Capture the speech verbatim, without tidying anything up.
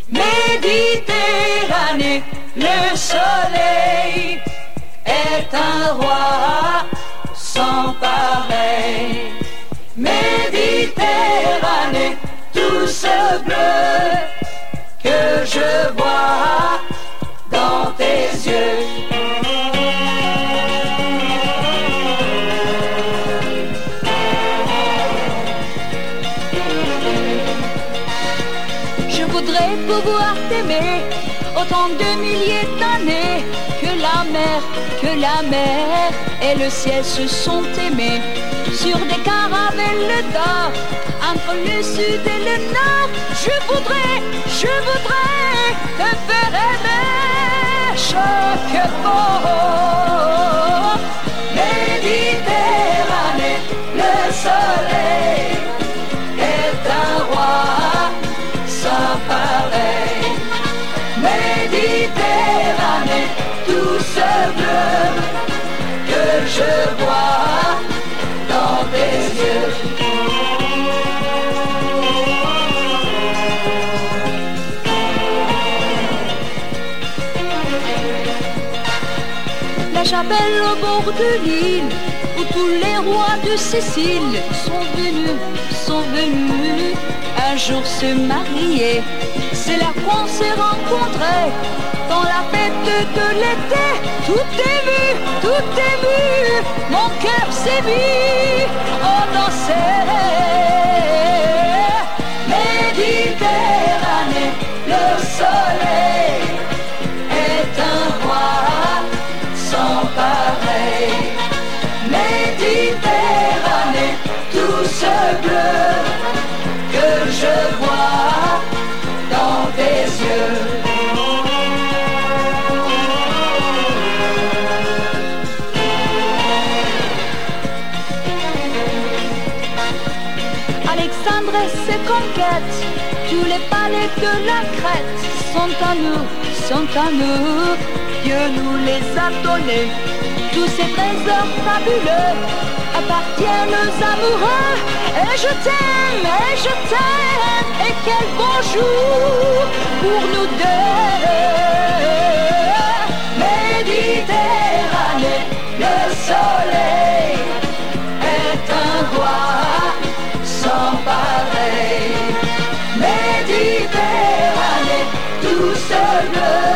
Méditerranée, le soleil est un roi sans pareil. Méditerranée, tout ce bleu que je vois dans tes yeux. Je voudrais pouvoir t'aimer autant de milliers d'années que la mer, que la mer et le ciel se sont aimés sur des caravelles d'or entre le sud et le nord. Je voudrais, je voudrais te faire aimer chaque bord. Méditerranée, le soleil est un roi sans pareil. Méditerranée, tout ce bleu que je vois dans tes yeux. La chapelle au bord de l'île où tous les rois de Sicile sont venus, sont venus un jour se marier. C'est là qu'on s'est rencontrés dans la fête de l'été. Tout est vu, tout est vu, mon cœur s'est mis au danser. Méditerranée, le soleil est un roi sans pareil. Méditerranée, tout ce bleu que je vois dans tes yeux. Alexandre et ses conquêtes, tous les palais de la Crète sont à nous, sont à nous. Dieu nous les a donnés. Tous ces trésors fabuleux appartiennent aux amoureux. Et je t'aime, et je t'aime, et quel beau jour pour nous deux. Méditerranée, le soleil est un roi sans pareil. Méditerranée, tout ce bleu